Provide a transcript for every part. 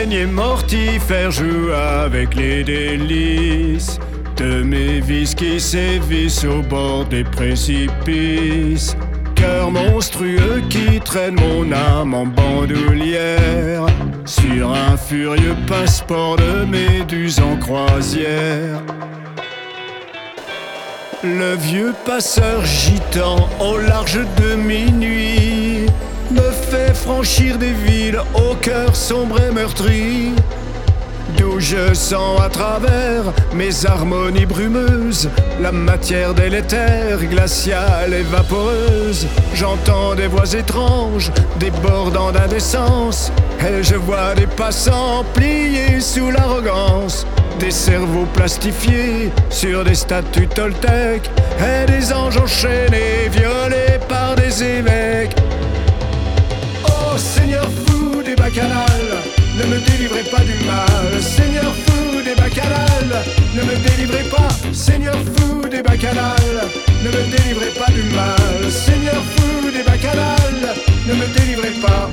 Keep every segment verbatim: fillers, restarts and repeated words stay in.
L'araignée mortifère joue avec les délices de mes vices qui sévissent au bord des précipices. Cœur monstrueux qui traîne mon âme en bandoulière sur un furieux passeport de méduse en croisière. Le vieux passeur gitan au large de minuit me fait franchir des villes au cœur sombre et meurtri, d'où je sens à travers mes harmonies brumeuses la matière délétère, glaciale et vaporeuse. J'entends des voix étranges débordant d'indécence, et je vois des passants pliés sous l'arrogance, des cerveaux plastifiés sur des statues toltèques, et des anges enchaînés violés par des évêques. Oh Seigneur fou des bacchanales, ne me délivrez pas du mal. Seigneur fou des bacchanales, ne me délivrez pas. Seigneur fou des bacchanales, ne me délivrez pas du mal. Seigneur fou des bacchanales, ne me délivrez pas.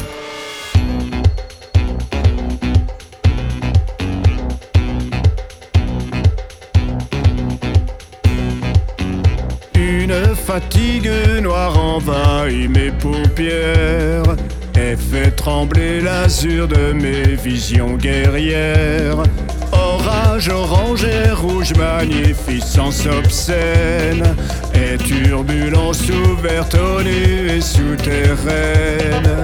Une fatigue noire envahit mes paupières et fait trembler l'azur de mes visions guerrières. Orage orange et rouge, magnificence obscène, et turbulence ouverte aux nuées souterraines.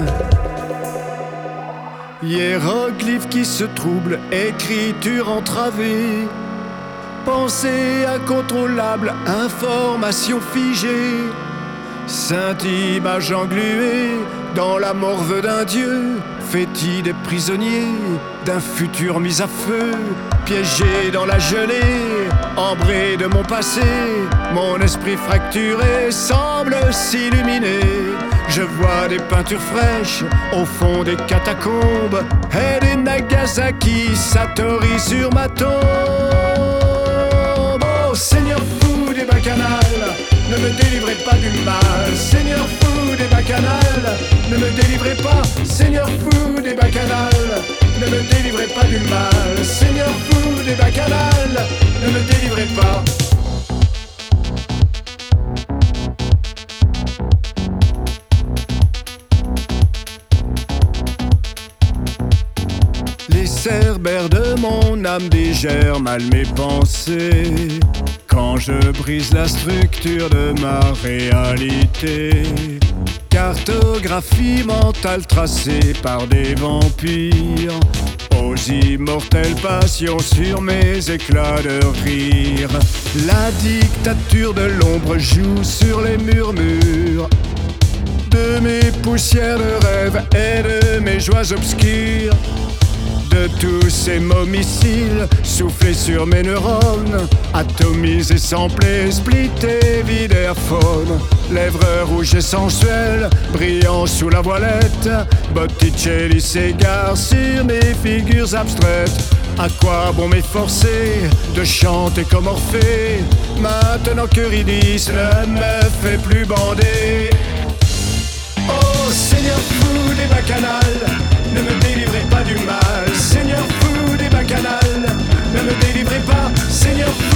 Hiéroglyphes qui se troublent, écriture entravée, pensée incontrôlable, information figée, sainte image engluée dans la morve d'un dieu, fétide et prisonnier d'un futur mis à feu, piégé dans la gelée, ambré de mon passé, mon esprit fracturé semble s'illuminer. Je vois des peintures fraîches au fond des catacombes, et des Nagasaki Satori sur ma tombe. Oh Seigneur fou des bacchanales, ne me délivrez pas du mal. Seigneur fou des bacchanales, ne me délivrez pas. Seigneur fou des bacchanales, ne me délivrez pas du mal. Seigneur fou des bacchanales, ne me délivrez pas. Les cerbères de mon âme digèrent mal mes pensées quand je brise la structure de ma réalité. Cartographie mentale tracée par des vampires, aux immortelles passions sur mes éclats de rire. La dictature de l'ombre joue sur les murmures de mes poussières de rêve et de mes joies obscures. De tous ces momiciles soufflés sur mes neurones, atomisés, samplés, splittés, vidéophones. Lèvres rouges et sensuelles, brillant sous la voilette, Botticelli s'égare sur mes figures abstraites. À quoi bon m'efforcer de chanter comme Orphée, maintenant qu'Eurydice ne me fait plus bander? Oh Seigneur fou des bacchanales, ne me délivrez pas du mal. Seigneur fou des bacchanales, ne me délivrez pas. Seigneur